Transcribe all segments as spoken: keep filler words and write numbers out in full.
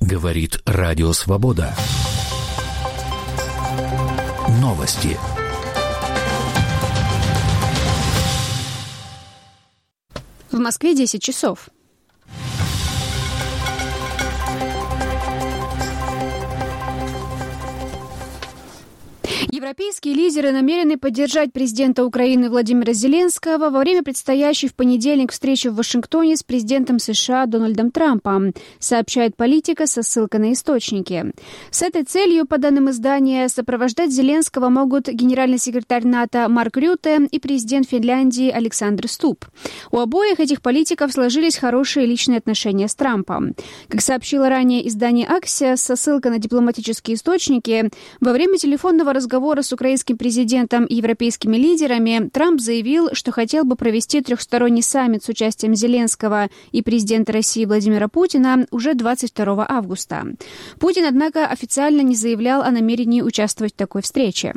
Говорит Радио Свобода. Новости. В Москве десять часов. Европейские лидеры намерены поддержать президента Украины Владимира Зеленского во время предстоящей в понедельник встречи в Вашингтоне с президентом США Дональдом Трампом, сообщает Политика со ссылкой на источники. С этой целью, по данным издания, сопровождать Зеленского могут генеральный секретарь НАТО Марк Рютте и президент Финляндии Александр Стуб. У обоих этих политиков сложились хорошие личные отношения с Трампом. Как сообщило ранее издание «Аксиос» со ссылкой на дипломатические источники, во время телефонного разговора с украинским президентом и европейскими лидерами Трамп заявил, что хотел бы провести трехсторонний саммит с участием Зеленского и президента России Владимира Путина уже двадцать второго августа. Путин, однако, официально не заявлял о намерении участвовать в такой встрече.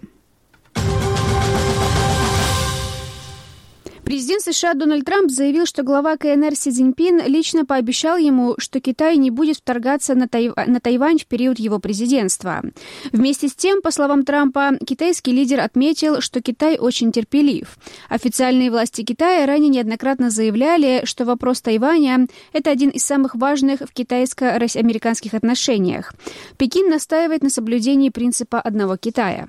Президент США Дональд Трамп заявил, что глава КНР Си Цзиньпин лично пообещал ему, что Китай не будет вторгаться на, Тайв... на Тайвань в период его президентства. Вместе с тем, по словам Трампа, китайский лидер отметил, что Китай очень терпелив. Официальные власти Китая ранее неоднократно заявляли, что вопрос Тайваня – это один из самых важных в китайско-американских отношениях. Пекин настаивает на соблюдении принципа одного Китая.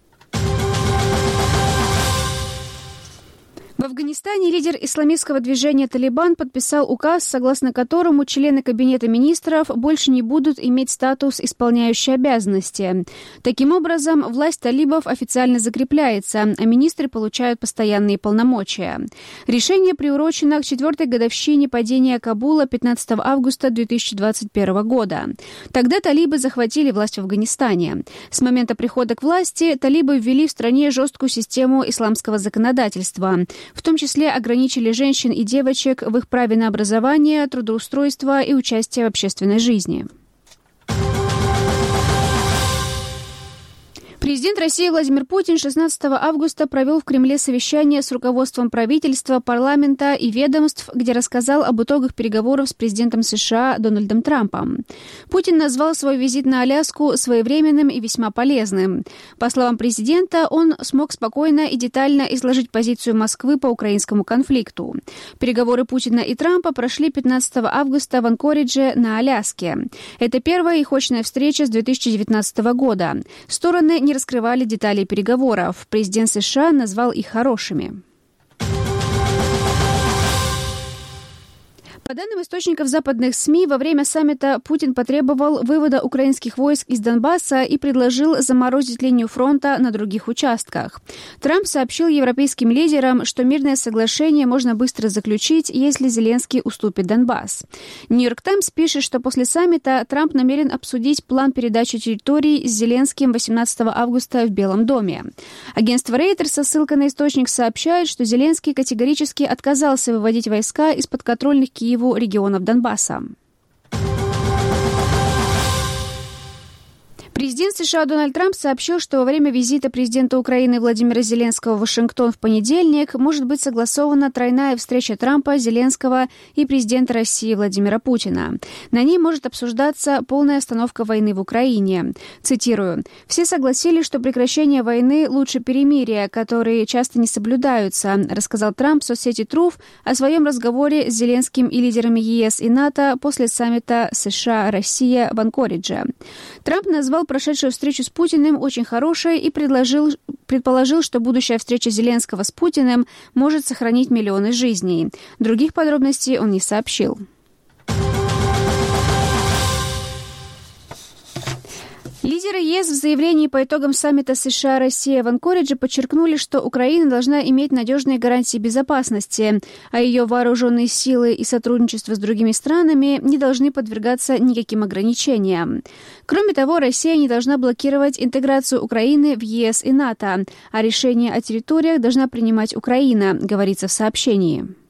В Афганистане лидер исламистского движения «Талибан» подписал указ, согласно которому члены Кабинета министров больше не будут иметь статус исполняющей обязанности. Таким образом, власть талибов официально закрепляется, а министры получают постоянные полномочия. Решение приурочено к четвертой годовщине падения Кабула пятнадцатого августа две тысячи двадцать первого года. Тогда талибы захватили власть в Афганистане. С момента прихода к власти талибы ввели в стране жесткую систему исламского законодательства. В том числе ограничили женщин и девочек в их праве на образование, трудоустройство и участие в общественной жизни. Президент России Владимир Путин шестнадцатого августа провел в Кремле совещание с руководством правительства, парламента и ведомств, где рассказал об итогах переговоров с президентом США Дональдом Трампом. Путин назвал свой визит на Аляску своевременным и весьма полезным. По словам президента, он смог спокойно и детально изложить позицию Москвы по украинскому конфликту. Переговоры Путина и Трампа прошли пятнадцатого августа в Анкоридже на Аляске. Это первая их очная встреча с две тысячи девятнадцатого года. Стороны не раскрывали детали переговоров. Президент США назвал их хорошими. По данным источников западных СМИ, во время саммита Путин потребовал вывода украинских войск из Донбасса и предложил заморозить линию фронта на других участках. Трамп сообщил европейским лидерам, что мирное соглашение можно быстро заключить, если Зеленский уступит Донбасс. Нью-Йорк Таймс пишет, что после саммита Трамп намерен обсудить план передачи территорий с Зеленским восемнадцатого августа в Белом доме. Агентство Reuters со ссылкой на источник сообщает, что Зеленский категорически отказался выводить войска из подконтрольных Киеву регионов Донбасса. Президент США Дональд Трамп сообщил, что во время визита президента Украины Владимира Зеленского в Вашингтон в понедельник может быть согласована тройная встреча Трампа, Зеленского и президента России Владимира Путина. На ней может обсуждаться полная остановка войны в Украине. Цитирую: «Все согласились, что прекращение войны лучше перемирия, которые часто не соблюдаются», рассказал Трамп в соцсети Truth о своем разговоре с Зеленским и лидерами ЕС и НАТО после саммита США-Россия в Анкоридже. Трамп назвал прошедшую встречу с Путиным очень хорошей и предложил, предположил, что будущая встреча Зеленского с Путиным может сохранить миллионы жизней. Других подробностей он не сообщил. Лидеры ЕС в заявлении по итогам саммита США-Россия в Анкоридже подчеркнули, что Украина должна иметь надежные гарантии безопасности, а ее вооруженные силы и сотрудничество с другими странами не должны подвергаться никаким ограничениям. Кроме того, Россия не должна блокировать интеграцию Украины в ЕС и НАТО, а решение о территориях должна принимать Украина, говорится в сообщении.